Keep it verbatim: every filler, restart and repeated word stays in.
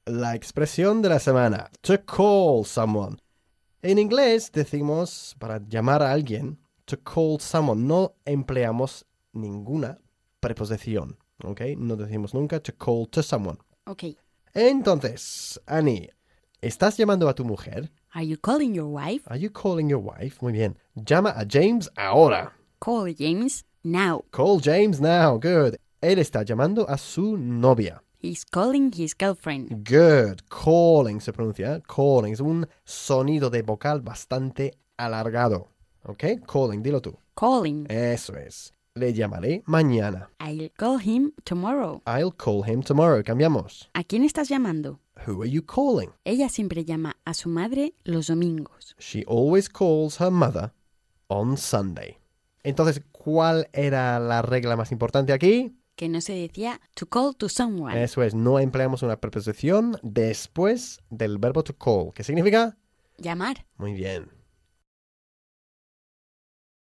La expresión de la semana. To call someone. En inglés decimos para llamar a alguien, to call someone. No empleamos ninguna preposición, ¿ok? No decimos nunca to call to someone. Ok. Entonces, Annie, ¿estás llamando a tu mujer? Are you calling your wife? Are you calling your wife? Muy bien. Llama a James ahora. Call James now. Call James now. Good. Él está llamando a su novia. He's calling his girlfriend. Good. Calling se pronuncia. Calling es un sonido de vocal bastante alargado. ¿Ok? Calling, dilo tú. Calling. Eso es. Le llamaré mañana. I'll call him tomorrow. I'll call him tomorrow. Cambiamos. ¿A quién estás llamando? Who are you calling? Ella siempre llama a su madre los domingos. She always calls her mother on Sunday. Entonces, ¿cuál era la regla más importante aquí? Que no se decía to call to someone. Eso es, no empleamos una preposición después del verbo to call. ¿Qué significa? Llamar. Muy bien.